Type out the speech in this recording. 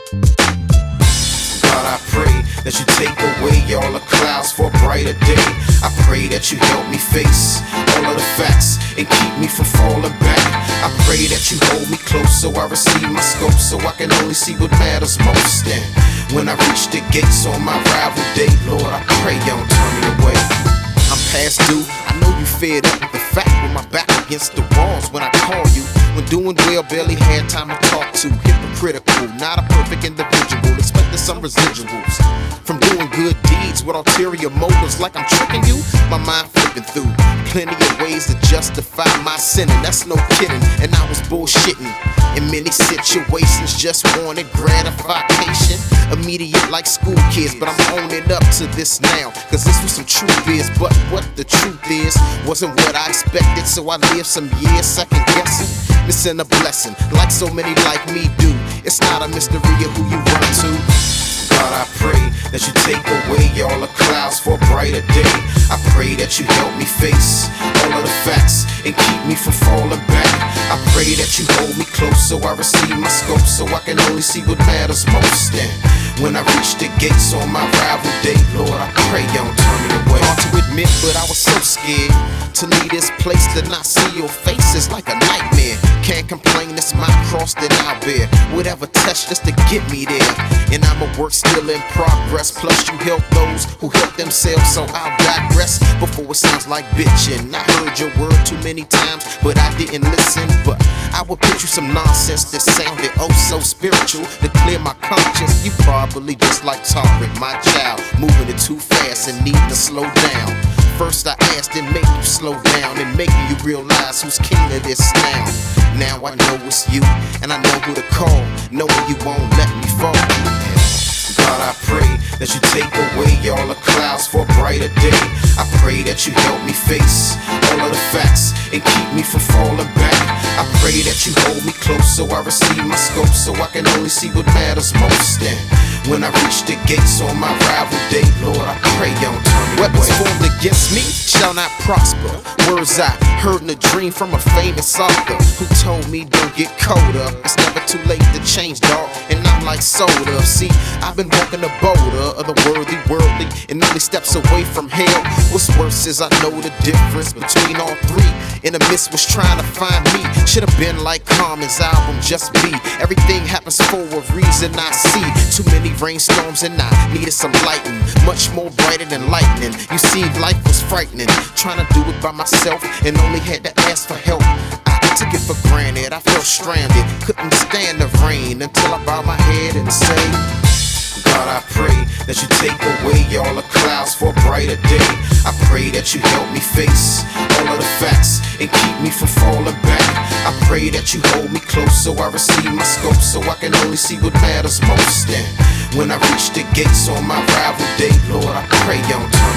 God, I pray that you take away all the clouds for a brighter day. I pray that you help me face all of the facts and keep me from falling back. I pray that you hold me close so I receive my scope, so I can only see what matters most. And when I reach the gates on my rival day, Lord, I pray you don't turn me away. I'm past due, I know you fed up with the fact, with my back against the walls when I call you. When doing well, barely had time to talk to. Hypocritical, not a perfect individual, expecting some residuals from doing good deeds with ulterior motives, like I'm tricking you. My mind flipping through plenty of ways to justify my sinning, that's no kidding. And I was bullshitting in many situations, just wanted gratification, immediate like school kids. But I'm owning up to this now, cause this was some truth is. But what the truth is wasn't what I expected, so I lived some years second guessing, missing a blessing like so many like me do. It's not a mystery of who you run to. God, I pray that you take away all the clouds for a brighter day. I pray that you help me face all of the facts and keep me from falling back. I pray that you hold me close so I receive my scope, so I can only see what matters most. And when I reach the gates on my rival day, Lord, I pray you don't turn me away. Hard to admit, but I was so scared to leave this place, to not see your face is like a nightmare. Can't complain, it's my cross that I bear. Whatever test just to get me there. And I'm a work still in progress. Plus you help those who help themselves, so I'll digress before it sounds like bitching. I heard your word too many times, but I didn't listen. But I would pitch you some nonsense that sounded oh so spiritual to clear my conscience. You probably just like Tarek, my child, moving it too fast and need to slow down. First I asked and make you slow down, and making you realize who's king of this now. Now I know it's you, and I know who to call, knowing you won't let me fall. God, I pray that you take away all the clouds for a brighter day. I pray that you help me face all of the facts and keep me from falling back. I pray that you hold me close so I receive my scope, so I can only see what matters most. And when I reach the gates on my rival day, Lord, I pray you don't turn me away. Weapons formed against me shall not prosper. Words I heard in a dream from a famous author who told me don't get caught up. It's never too late to change, dog, and I'm like soda. See, I've been walking the border of the worldly, and only steps away from hell. What's worse is I know the difference between all three. In the midst was trying to find me. Should've been like Common's album, Just Be. Everything happens for a reason, I see. Too many rainstorms and I needed some lighting, much more brighter than lightning. You see, life was frightening, trying to do it by myself and only had to ask for help. I took it for granted, I felt stranded, couldn't stand the rain until I bowed my head and say, God, I pray that you take away all the clouds for a brighter day. I pray that you help me face all of the facts and keep me from falling back. I pray that you hold me close so I receive my scope, so I can only see what matters most. And when I reach the gates on my rival day, Lord, I pray you don't turn